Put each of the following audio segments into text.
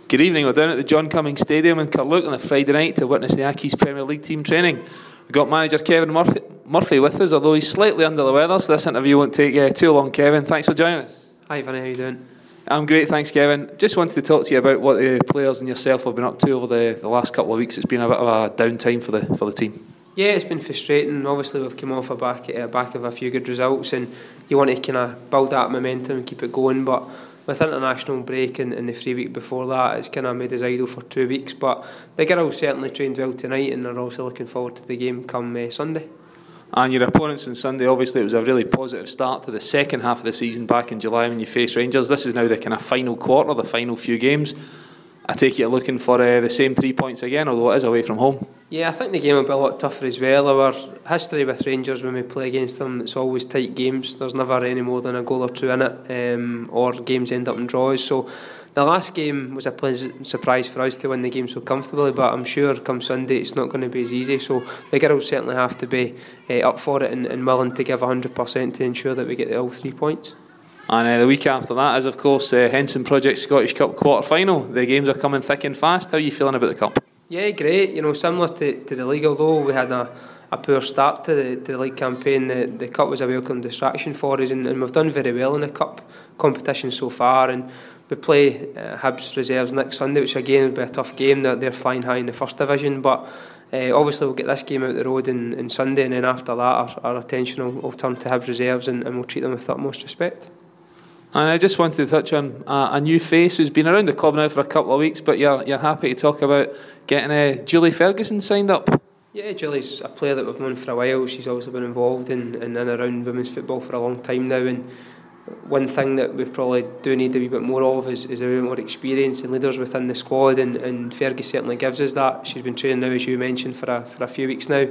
Good evening. We're down at the John Cummings Stadium in Carluke on a Friday night to witness the Accies Premier League team training. We've got manager Kevin Murphy with us, although he's slightly under the weather, so this interview won't take too long. Kevin, thanks for joining us. Hi Vinny, how you doing? I'm great, thanks Kevin. Just wanted to talk to you about what the players and yourself have been up to over the last couple of weeks. It's been a bit of a downtime for the team. Yeah, it's been frustrating. Obviously we've come off back of a few good results, and you want to kind of build that momentum and keep it going, but with international break and the 3 week before that, it's kind of made us idle for 2 weeks. But the girls certainly trained well tonight, and they're also looking forward to the game come Sunday. And your opponents on Sunday, obviously it was a really positive start to the second half of the season back in July when you faced Rangers. This is now the kind of final quarter, the final few games. I take it you're looking for the same 3 points again, although it is away from home. Yeah, I think the game will be a lot tougher as well. Our history with Rangers, when we play against them, it's always tight games. There's never any more than a goal or two in it, or games end up in draws. So the last game was a pleasant surprise for us to win the game so comfortably, but I'm sure come Sunday it's not going to be as easy. So the girls certainly have to be up for it and willing to give 100% to ensure that we get all 3 points. And the week after that is, of course, Henson Project Scottish Cup quarter-final. The games are coming thick and fast. How are you feeling about the Cup? Yeah, great. You know, similar to the league, although we had a poor start to the league campaign, the Cup was a welcome distraction for us, and we've done very well in the Cup competition so far. And we play Hibs reserves next Sunday, which again will be a tough game. They're flying high in the first division, but obviously we'll get this game out the road in Sunday, and then after that our attention will turn to Hibs reserves, and we'll treat them with utmost respect. And I just wanted to touch on a new face who's been around the club now for a couple of weeks, but you're happy to talk about getting Julie Ferguson signed up. Yeah, Julie's a player that we've known for a while. She's also been involved in and around women's football for a long time now, and one thing that we probably do need a wee bit more of is a bit more experience and leaders within the squad, and Fergie certainly gives us that. She's been training now, as you mentioned, for a few weeks now,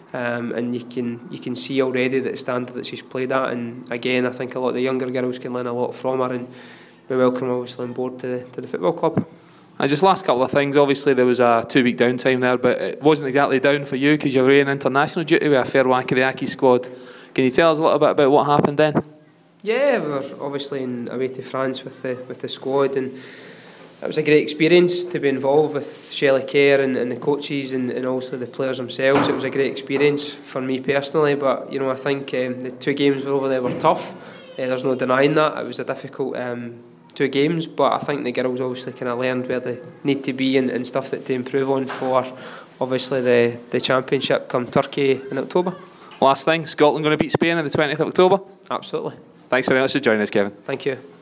and you can see already that the standard that she's played at, and again I think a lot of the younger girls can learn a lot from her, and we welcome her obviously on board to the football club. And just last couple of things, obviously there was a 2 week downtime there, but it wasn't exactly down for you because you were in international duty with a fair whack of the Accies squad. Can you tell us a little bit about what happened then? Yeah, we were obviously away to France with the squad, and it was a great experience to be involved with Shelley Kerr and the coaches and also the players themselves. It was a great experience for me personally, but you know, I think the 2 games over there were tough. There's no denying that. It was a difficult 2 games, but I think the girls obviously kind of learned where they need to be and stuff that to improve on for obviously the championship come Turkey in October. Last thing, Scotland going to beat Spain on the 20th of October? Absolutely. Thanks very much for joining us, Kevin. Thank you.